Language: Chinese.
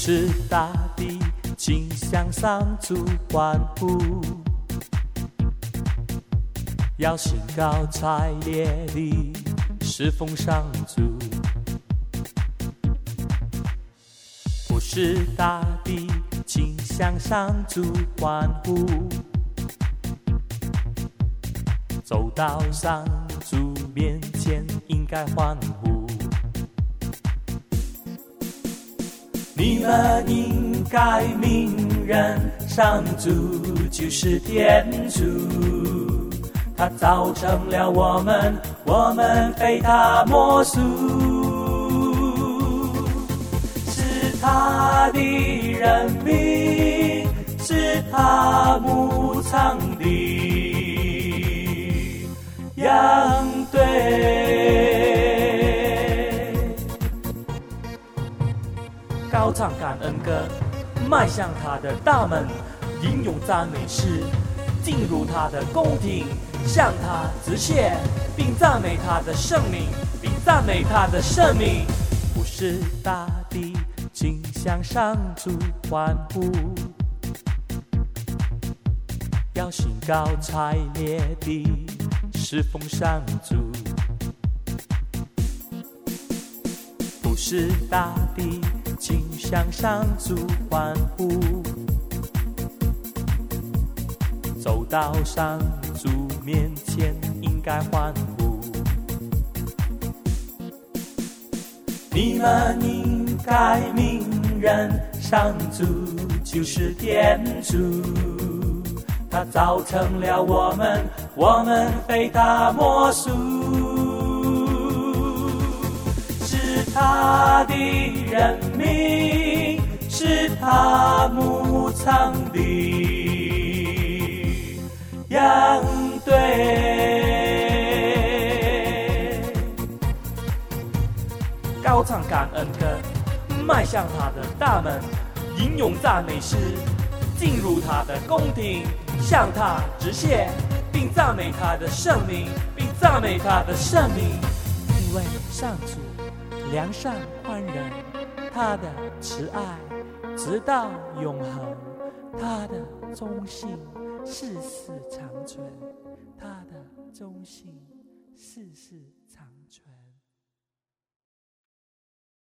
是大地，请向上主欢呼。要兴高采烈地侍奉上主。不是大地，请向上主欢呼。走到上主面前，应该欢呼。你们应该明认，上主就是天主，他造成了我们，我们非他莫属。是他的人民，是他牧场的羊队。高唱感恩歌，迈向他的大门，吟咏赞美诗，进入他的宫廷，向他致谢，并赞美他的圣名，并赞美他的圣名。不是大地，请向上主欢呼。要兴高采烈地侍奉上主。不是大地，请向上主欢呼。走到上主面前，应该欢呼。你们应该明认，上主就是天主，他造成了我们，我们非他莫属。是他的人民，是他牧场的羊队。高唱感恩歌，迈向他的大门，吟咏赞美诗，进入他的宫廷，向他致谢，并赞美他的圣名，并赞美他的圣名。因为上主良善宽仁，他的慈爱直到永恒，他的忠信世世长存，他的忠信世世